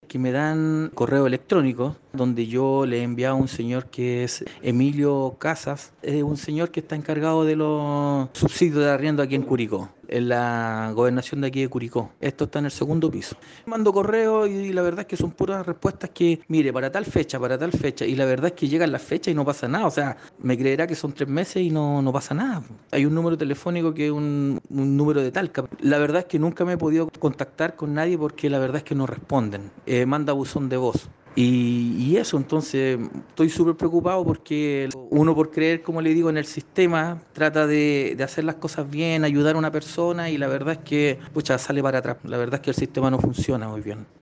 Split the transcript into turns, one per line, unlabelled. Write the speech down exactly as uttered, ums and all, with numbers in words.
que me dan correo electrónico donde yo le he enviado a un señor que es Emilio Casas, es un señor que está encargado de los subsidios de arriendo aquí en Curicó, en la gobernación de aquí de Curicó. Esto está en el segundo piso. Mando correo y la verdad es que son puras respuestas que, mire, para tal fecha, para tal fecha, y la verdad es que llegan las fechas y no pasa nada. O sea, me creerá que son tres meses y no, no pasa nada. Hay un número telefónico que es un, un número de Talca. La verdad es que nunca me he podido contactar con nadie porque la verdad es que no responden. Eh, manda buzón de voz. Y, y eso, entonces estoy súper preocupado porque uno por creer, como le digo, en el sistema, trata de, de hacer las cosas bien, ayudar a una persona y la verdad es que, pucha, sale para atrás. La verdad es que el sistema no funciona muy bien.